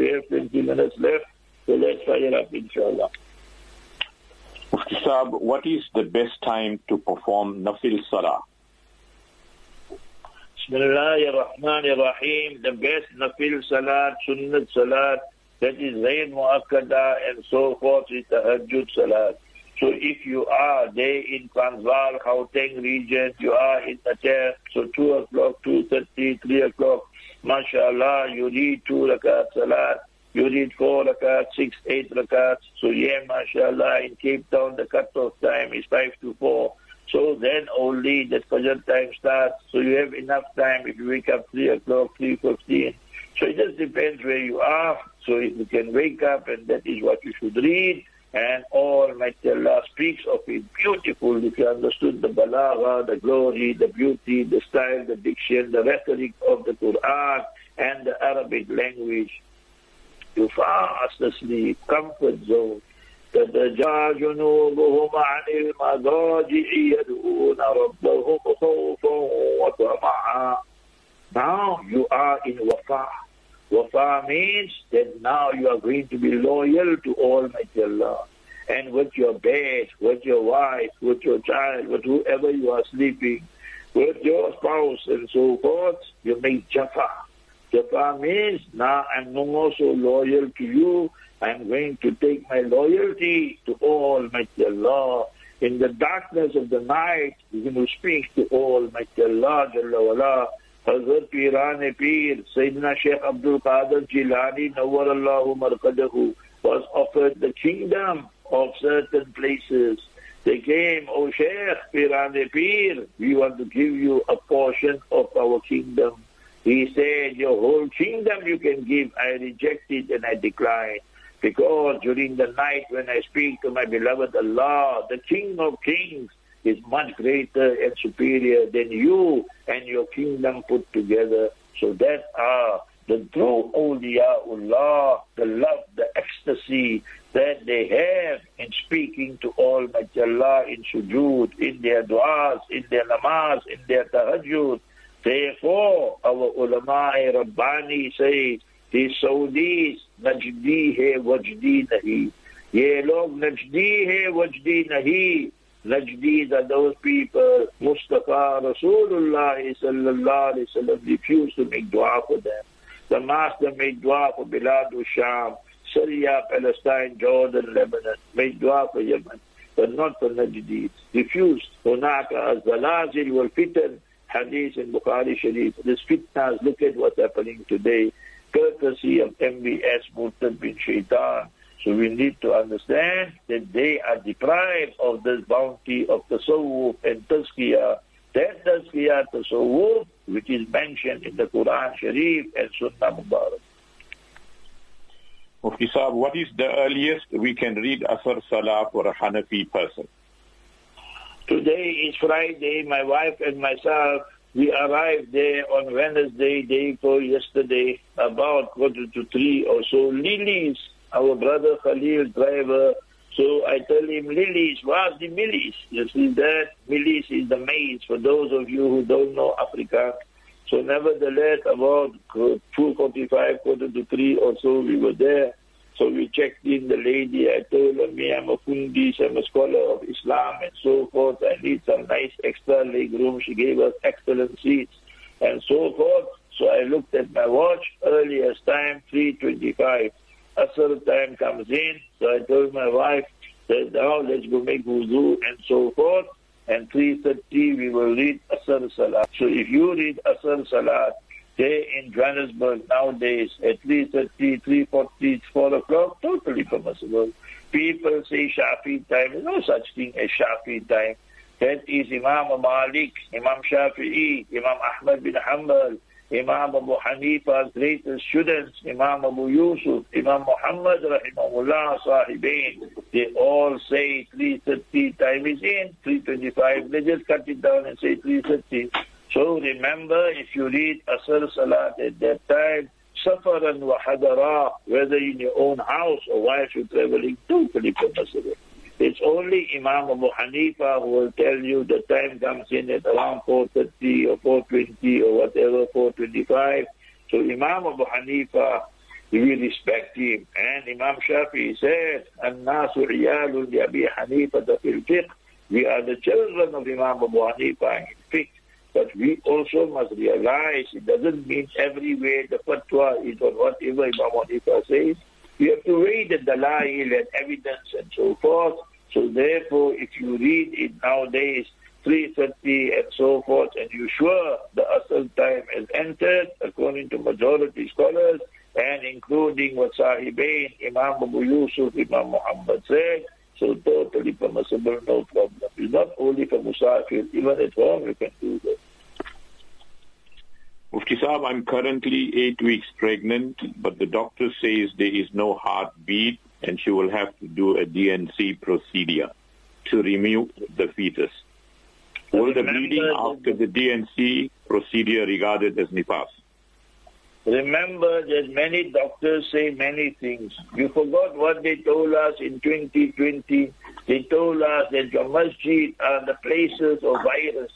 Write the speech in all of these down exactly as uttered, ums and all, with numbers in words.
we have twenty minutes left, so let's fire up, inshallah. Mufti Saab, what is the best time to perform Nafil Salah? Bismillahirrahmanirrahim. The best Nafil Salat, Sunnat Salat, that is Zayn Mu'akkada and so forth, is Tahajjud Salat. So if you are there in Transvaal, Gauteng region, you are in Ater, so two o'clock, two thirty, three o'clock, mashallah, you read two rakat Salat, you read four rakat, six, eight rakats. So yeah, mashallah, in Cape Town, the cut-off time is five to four. So then only the Fajr time starts. So you have enough time if you wake up three o'clock, three fifteen. So it just depends where you are. So if you can wake up, and that is what you should read. And Almighty Allah speaks of it beautiful. If you understood the balagha, the glory, the beauty, the style, the diction, the rhetoric of the Quran and the Arabic language, you fast asleep, comfort zone. تَتَجَافَى جُنُوبُهُمْ عَنِ الْمَضَاجِعِ يَدْعُونَ رَبَّهُمْ خَوْفًا وَطَمَعًا. Now you are in wafa. Wafa means that now you are going to be loyal to Almighty Allah. And with your bed, with your wife, with your child, with whoever you are sleeping, with your spouse and so forth, you make jafa. Jafa means, now I'm no more so loyal to you. I'm going to take my loyalty to Almighty Allah. In the darkness of the night, you're going to speak to Almighty Allah, Jalla wala. Hazrat Piran Pir, Sayyidina Shaykh Abdul Qadir Jilani, Nawwarallahu Marqadahu, was offered the kingdom of certain places. They came, O Shaykh Piran Pir, we want to give you a portion of our kingdom. He said, your whole kingdom you can give. I reject it and I decline. Because during the night when I speak to my beloved Allah, the King of Kings is much greater and superior than you and your kingdom put together. So that are the true awliyaullah, the love, the ecstasy that they have in speaking to Almighty Allah in sujood, in their du'as, in their namaz, in their tahajjud. Therefore, our ulama-e Rabbani say, the Saudis, Najdi hai wajdi nahi. Ye log Najdi hai wajdi nahi. Najdis are those people, Mustafa Rasulullah sallallahu alayhi wa sallam refused to make dua for them. The Master made dua for Bilad Sham, Syria, Palestine, Jordan, Lebanon, made dua for Yemen, but not for Najdis. Refused. Hunaka az-zalazil wal fitan, hadith in Bukhari Sharif. This fitnas, look at what's happening today. Courtesy of M B S Murtad bin Shaitan. So we need to understand that they are deprived of this bounty of tasawwuf and tazkiyah. That tazkiyah, tasawwuf, which is mentioned in the Quran Sharif and Sunnah Mubarak. Mufti Saab, what is the earliest we can read Asr Salah for a Hanafi person? Today is Friday. My wife and myself, we arrived there on Wednesday, day before yesterday, about quarter to three or so. Lilies, our brother Khalil, driver. So I tell him, Lilies, what's the Millis? You see that? Millis is the maize, for those of you who don't know Africa. So nevertheless, about two forty-five, quarter to three or so, we were there. So we checked in the lady. I told her, me, I'm a Fundis, I'm a scholar of Islam and so forth. I need some nice extra leg room. She gave us excellent seats and so forth. So I looked at my watch, earliest time, three twenty-five. Asr time comes in. So I told my wife, that now let's go make wuzu and so forth. And three thirty we will read Asr Salat. So if you read Asr Salat, there in Johannesburg nowadays at three thirty, three forty, four o'clock, totally permissible. People say Shafi time. There's no such thing as Shafi time. That is Imam Malik, Imam Shafi'i, Imam Ahmad bin Hanbal, Imam Abu Hanifa's greatest students, Imam Abu Yusuf, Imam Muhammad rahimahullah sahibain. They all say three thirty time is in, three twenty-five. They just cut it down and say three thirty. So remember, if you read Asr Salat at that time, Safaran wa Hadara, whether in your own house or while you're traveling, totally permissible. It's only Imam Abu Hanifa who will tell you the time comes in at around four thirty or four twenty or whatever, four twenty-five. So Imam Abu Hanifa, we respect him. And Imam Shafi'i said, "An-nasu iyalun li Abi Hanifata fil fiqh." We are the children of Imam Abu Hanifa in fiqh. But we also must realize it doesn't mean every way the fatwa is on whatever Imam Hanifa says. You have to read the dalail and evidence and so forth. So therefore, if you read it nowadays, three thirty and so forth, and you're sure the asal time has entered, according to majority scholars, and including what Sahibain, Imam Abu Yusuf, Imam Muhammad said, so totally permissible, no problem. It's not only for Musafir, even at home you can do that. Mufti Saab, I'm currently eight weeks pregnant, but the doctor says there is no heartbeat and she will have to do a D and C procedure to remove the fetus. Will the bleeding after the D and C procedure regarded as nifas? Remember that many doctors say many things. You forgot what they told us in twenty twenty. They told us that your masjid are the places of virus.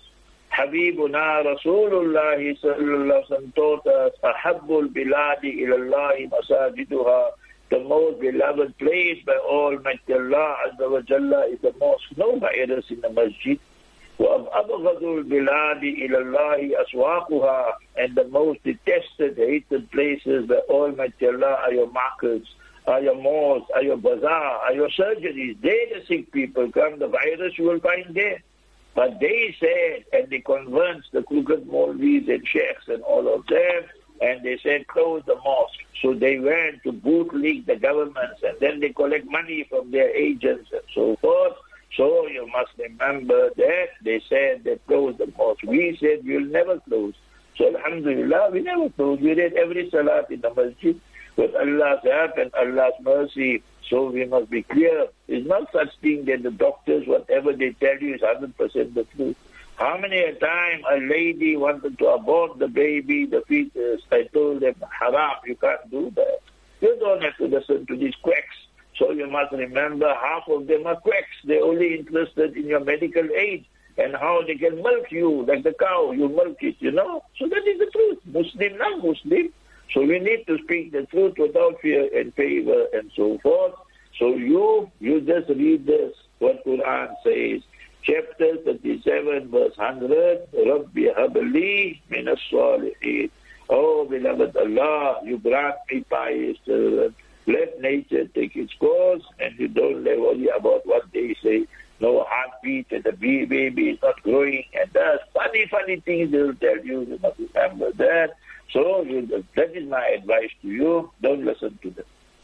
Habibuna Rasulullah sallallahu alaihi wasallam taught us, Ahabbul biladi ilallahi masajiduha. The most beloved place by Almighty Allah Azza wa Jalla is the mosque. No virus in the masjid. وَأَبْغَضُ الْبِلَادِ إِلَى اللَّهِ أَسْوَاقُهَا. And the most detested, hated places by Almighty Allah are your markets, are your malls, are your bazaar, are your surgeries. They, the sick people, come, the virus you will find there. But they said, and they convinced the crooked Maulvis and sheikhs and all of them, and they said, close the mosque. So they went to bootleg the governments, and then they collect money from their agents and so forth. So you must remember that they said they closed the mosque. We said we'll never close. So alhamdulillah, we never close. We read every salat in the masjid with Allah's help and Allah's mercy. So we must be clear. It's not such thing that the doctors, whatever they tell you is one hundred percent the truth. How many a time a lady wanted to abort the baby, the fetus, I told them, haram, you can't do that. You don't have to listen to these quacks. So you must remember, half of them are quacks. They're only interested in your medical aid and how they can milk you like the cow. You milk it, you know. So that is the truth. Muslim, non-Muslim. So we need to speak the truth without fear and favor and so forth. So you, you just read this, what Quran says. Chapter thirty-seven, verse one hundred. Rabbi habli min as-salihin. Oh, beloved Allah, you grant me pious children. Let nature take its course, and you don't let worry about what they say. No heartbeat, and the baby is not growing, and there's funny, funny things they'll tell you. You must remember that. So you, that is my advice to you. Don't listen to them.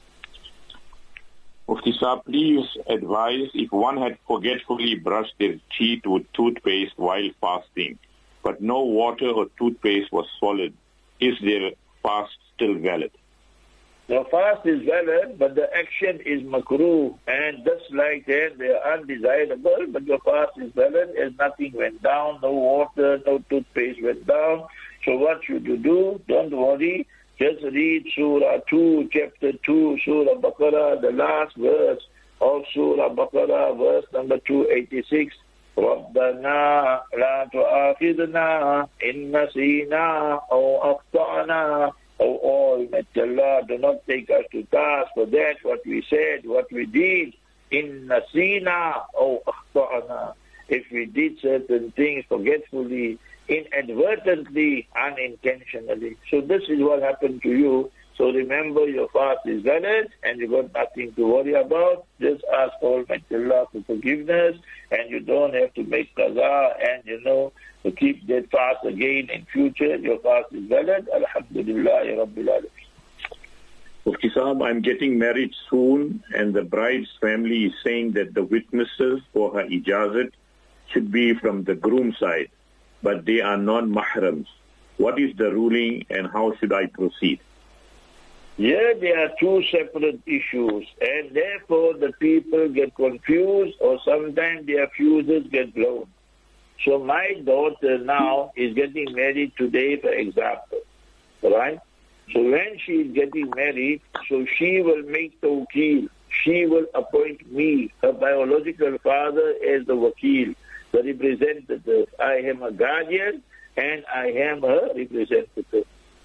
Mufti Saab, please advise if one had forgetfully brushed their teeth with toothpaste while fasting, but no water or toothpaste was swallowed, is their fast still valid? The fast is valid, but the action is makruh, and just like that, they are undesirable, but your fast is valid as nothing went down, no water, no toothpaste went down. So what should you do? Don't worry. Just read Surah two, chapter two, Surah Baqarah, the last verse of Surah Baqarah, verse number two eighty-six. رَبَّنَا لَا تُؤَاخِذْنَا إِن نَّسِينَا أَوْ أَخْطَأْنَا. Oh, Almighty Allah, do not take us to task for that, what we said, what we did. إِن نَّسِينَا أَوْ أَخْطَأْنَا. If we did certain things forgetfully, inadvertently, unintentionally. So this is what happened to you. So remember, your fast is valid and you got nothing to worry about. Just ask Almighty Allah for forgiveness, and you don't have to make qaza and, you know, to keep that fast again in future. Your fast is valid. Alhamdulillah, Ya Rabbil Alameen. Mufti Saab, I'm getting married soon, and the bride's family is saying that the witnesses for her ijazat should be from the groom side, but they are non-mahrams. What is the ruling and how should I proceed? Yeah, there are two separate issues, and therefore the people get confused, or sometimes their fuses get blown. So my daughter now is getting married today, for example, right? So when she is getting married, so she will make tawqeel. She will appoint me, her biological father, as the wakil, the representative. I am a guardian and I am her representative.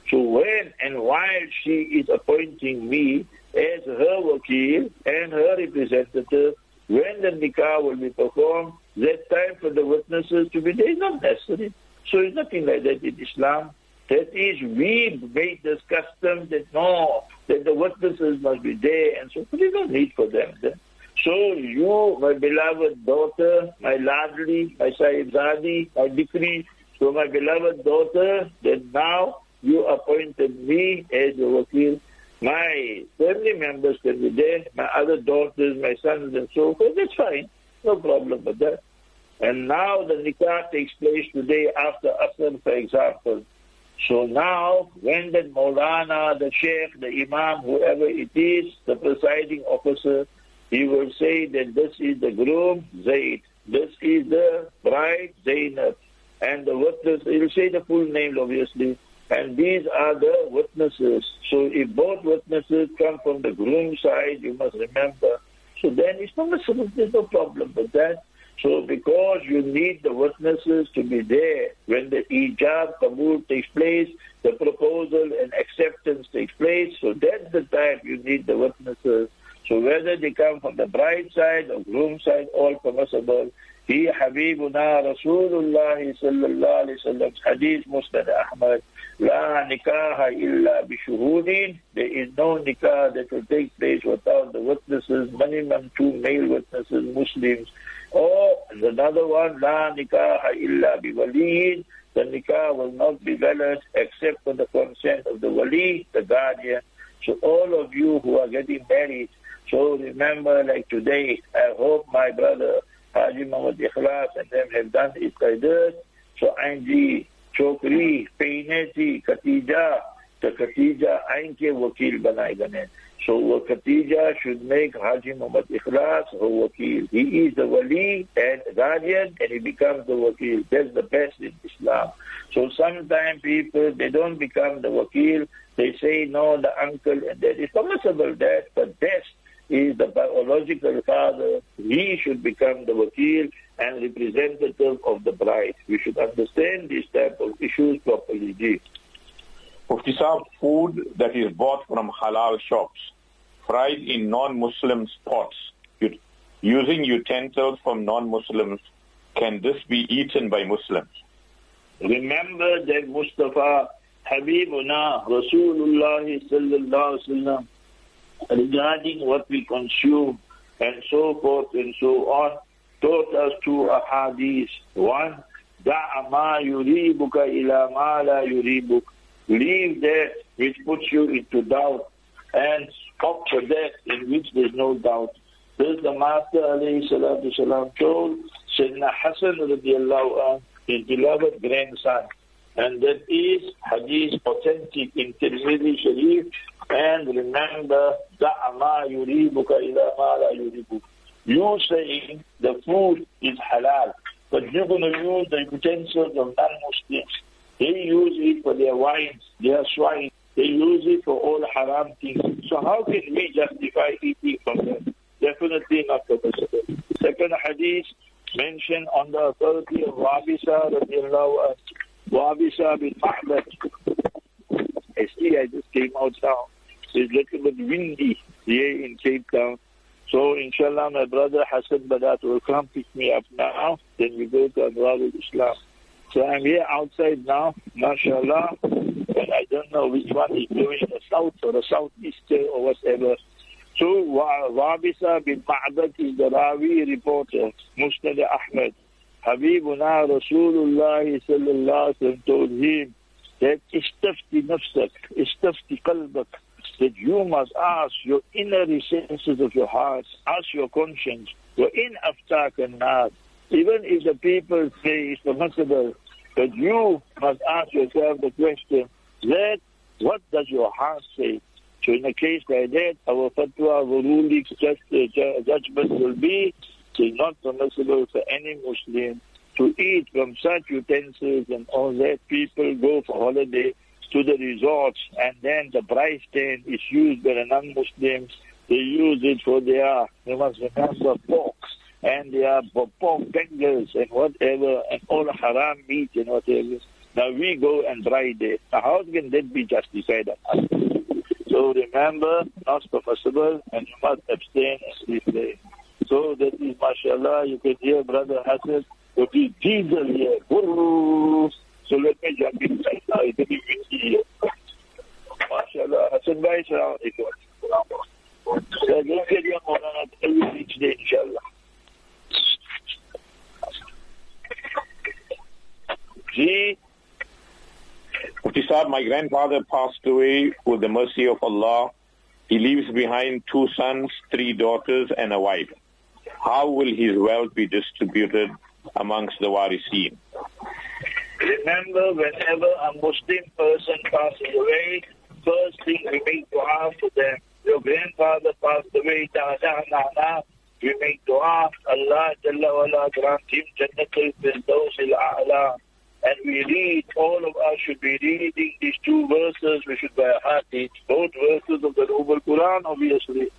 So when and while she is appointing me as her wakil and her representative, when the nikah will be performed, that time for the witnesses to be there is not necessary. So it's nothing like that in Islam. That is, we made this custom that no, that the witnesses must be there, and so there's no need for them then. So you, my beloved daughter, my ladli, my sahibzadi, my dikri, so my beloved daughter, that now you appointed me as your wakil. My family members can be there, my other daughters, my sons and so forth, that's fine. No problem with that. And now the nikah takes place today after Asr, for example. So now, when the Maulana, the Sheikh, the Imam, whoever it is, the presiding officer, he will say that this is the groom, Zaid. This is the bride, Zainab. And the witness, he will say the full name, obviously. And these are the witnesses. So if both witnesses come from the groom side, you must remember. So then it's not necessary, there's no problem with that. So because you need the witnesses to be there when the ijab, qabul takes place, the proposal and acceptance takes place, so that's the time you need the witnesses. So whether they come from the bride side or groom side, all permissible. He Habibuna Rasulullah sallallahu alayhi wa sallam, hadith Musnad Ahmad, La nikaha illa bishuhudin. There is no nikah that will take place without the witnesses, minimum two male witnesses, Muslims. Or another one, La nikaha illa biwaliyin. The nikah will not be valid except for the consent of the wali, the guardian. So all of you who are getting married, so remember, like today, I hope my brother Haji Muhammad Ikhlas and them have done his qaidat. So Ainji, Chokri, Paineti, Khatija, the Khatija, Ainke wakil banai gane. So Khatija should make Haji Muhammad Ikhlas her wakil. He is the wali and guardian and he becomes the wakil. That's the best in Islam. So sometimes people, they don't become the wakil. They say, no, the uncle, and that is permissible that, but best is the biological father. He should become the wakil and representative of the bride. We should understand these type of issues properly. Ji. Mufti Saab, food that is bought from halal shops, fried in non-Muslims' pots, using utensils from non-Muslims, can this be eaten by Muslims? Remember that Mustafa Habibuna Rasulullah sallallahu alaihi wasallam, regarding what we consume and so forth and so on, taught us two ahadith. One, da'a ma yuribuka ila ma la yuribuk. Leave that which puts you into doubt and opt for that in which there is no doubt. This the Master alayhi salatu salam told Sayyidina Hassan radiallahu anh, his beloved grandson. And that is hadith authentic in Tirmidhi Sharif. And remember, da'ama yuribuka ila ma la yuribuk. You saying the food is halal, but you're going to use the utensils of non-Muslims. They use it for their wines, their swine. They use it for all haram things. So how can we justify eating from them? Definitely not possible. Second hadith mentioned on the authority of Wabisa radiallahu anhu. Wabisa bin Ma'bad. I see I just came out now. It's a little bit windy here in Cape Town. So inshallah my brother Hassan Badat will come pick me up now. Then we go to Anwarul Islam. So I'm here outside now, mashallah. And I don't know which one is doing, the south or the southeast or whatever. So Wabisa bin Ma'bad is the Rawi reporter, Musnad Ahmad. Habibuna Rasulullah sallallahu alaihi wasallam told him that istafti nafsak, istafti qalbak, that you must ask your inner recesses of your heart, ask your conscience, your in aftak and nas. Even if the people say it's permissible, but you must ask yourself the question, that what does your heart say? So in a case like that, our fatwa, our ruling, just, uh, judgment will be, it's not permissible for any Muslim to eat from such utensils and all that. People go for holiday to the resorts and then the bride stand is used by the non-Muslims. They use it for their, you must remember, porks and their pork fingers and whatever and all haram meat and whatever. Now we go and dry there. Now how can that be justified? So remember, not permissible, and you must abstain and sleep there. So that is, mashallah, you can hear Brother Hassan, what is diesel here. So let me jump inside now. It will be windy here. Mashallah. Hassan bhai, salam alaikum. So don't get your Maulana every each day, inshallah. Ji. Mufti Sahib, my grandfather passed away with the mercy of Allah. He leaves behind two sons, three daughters, and a wife. How will his wealth be distributed amongst the Wariseen? Remember, whenever a Muslim person passes away, first thing we make dua for them. Your grandfather passed away, Dada, Nana, we make dua, Allah Jalla wala grant him Jannatul Firdausil A'la. And we read, all of us should be reading these two verses, we should by heart each, both verses of the Noble Quran, obviously.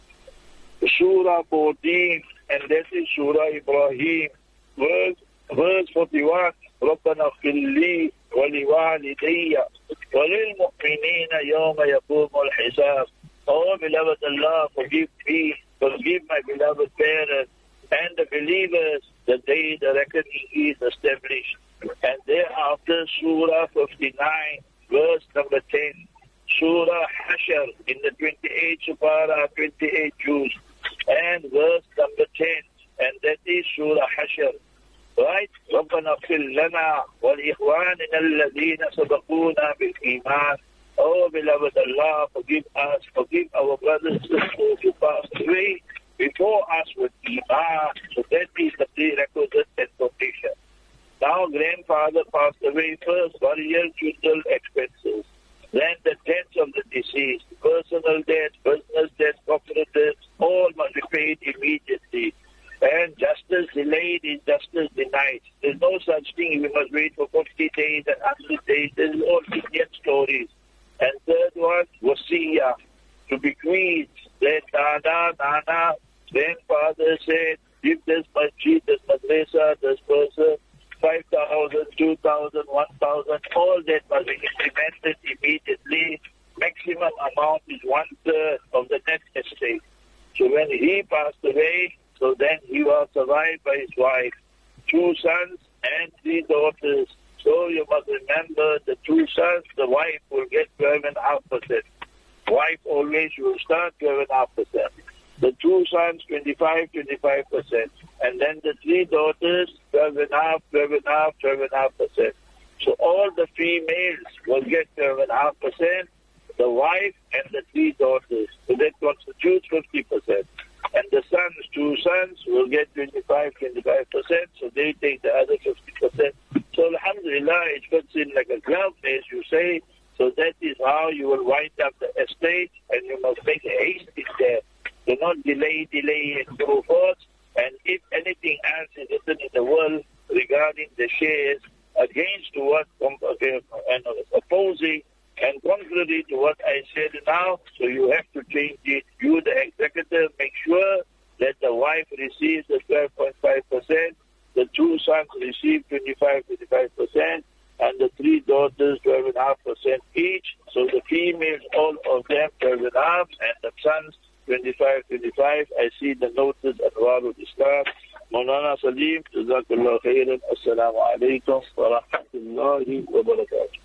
Surah fourteen, and that is Surah Ibrahim, verse, verse forty-one, رَبَّنَا اغْفِرْ لِي وَلِوَالِدَيَّ وَلِلْمُؤْمِنِينَ يَوْمَ يَقُومُ الْحِسَابِ. Oh, beloved Allah, forgive me, forgive my beloved parents, and the believers, the day the reckoning is established. And thereafter, Surah fifty-nine, verse number ten, Surah Hashr in the twenty-eighth Surah, twenty-eight Juz, and verse number ten, and that is Surah Hashr. Right? رَبَّنَا اغْفِرْ لَنَا وَلِإِخْوَانِنَا الَّذِينَ سَبَقُونَا بِالْإِيمَانِ. Oh, beloved Allah, forgive us, forgive our brothers and sisters who passed away before us with Iman. So that is the prerequisite and foundation. Now, grandfather passed away first, burial, funeral expenses. Then the deaths of the deceased, personal debts, business debts, corporate debts, all must be paid immediately. And justice delayed is justice denied. There's no such thing. We must wait for forty days and one hundred days. This is all Indian stories. And third one, wasiyah, to bequeath. Then Dada, Nana, grandfather said, give this masjid, this madrasa, this person, five thousand, two thousand, one thousand, all that must be implemented immediately. Maximum amount is one-third of the net estate. So when he passed away, so then he was survived by his wife, two sons and three daughters. So you must remember the two sons, the wife will get twelve point five percent. Wife always will start twelve point five percent. The two sons, twenty-five, twenty-five percent. And then the three daughters, twelve point five, twelve point five, twelve point five percent. So all the females will get twelve point five percent, the wife and the three daughters. So that constitutes fifty percent. And the sons, two sons, will get twenty-five, twenty-five percent. So they take the other fifty percent. So alhamdulillah, it fits in like a glove, as you say. So that is how you will wind up the estate, and you must make haste in there. Do not delay, delay, and go forth. And if anything else is written in the world regarding the shares against what, okay, and opposing and contrary to what I said now, so you have to change it. You, the executive, make sure that the wife receives the twelve point five percent, the two sons receive twenty-five, twenty-five percent, and the three daughters twelve point five percent each. So the females, all of them twelve point five, and the sons twenty-five, twenty-five. I see the notice at Anwarul Islam. Maulana Salim, Jazakallah khairan. Assalamu alaikum wa rahmatullahi wa barakatuh.